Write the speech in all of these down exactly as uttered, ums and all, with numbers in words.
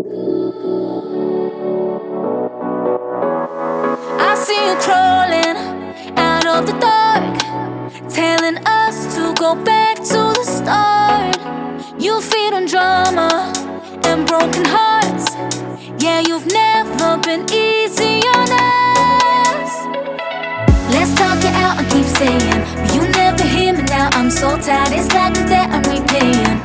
I see you crawling out of the dark, telling us to go back to the start. You feed on drama and broken hearts. Yeah, you've never been easy on us. Let's talk it out and keep saying, but you never hear me now. I'm so tired, it's like a debt I'm repaying.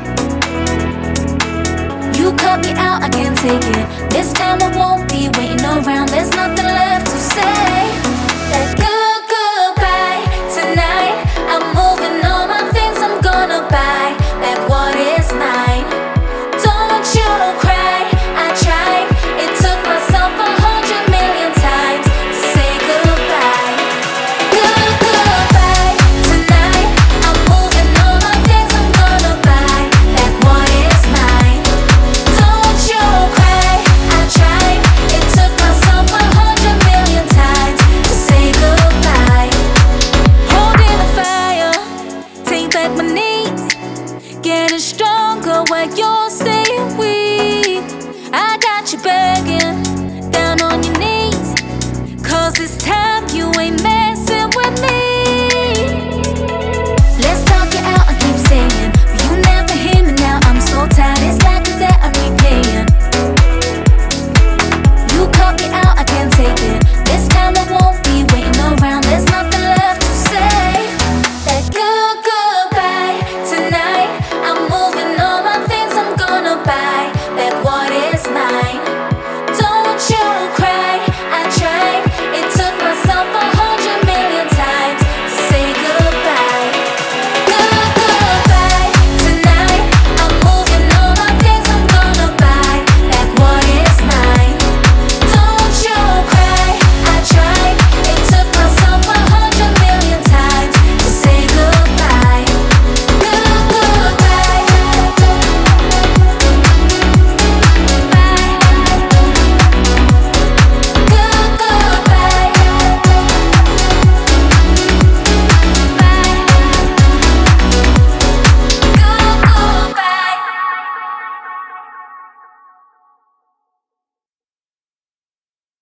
You cut me out, I can't take it. This time I won't be waiting around. There's nothing left to say. That good goodbye tonight. I'm moving all my things I'm gonna buy back what is mine. Don't you cry, I tried. It took myself a hundred million times to say goodbye. Good goodbye tonight. I'm moving all my things I'm gonna buy back what is mine. Don't you cry, I tried. It took myself a hundred million times to say goodbye. Holding the fire, take back my knees, getting stronger while you're staying weak. I got you begging, down on your knees, cause this time you ain't messing with me. Let's talk it out and keep saying, but you never hear me now. I'm so tired, it's like a debt I'm repaying. You cut me out, I can't take it. This time I won't be waiting around. There's nothing left to say. That good goodbye tonight. I'm moving all my things I'm gonna buy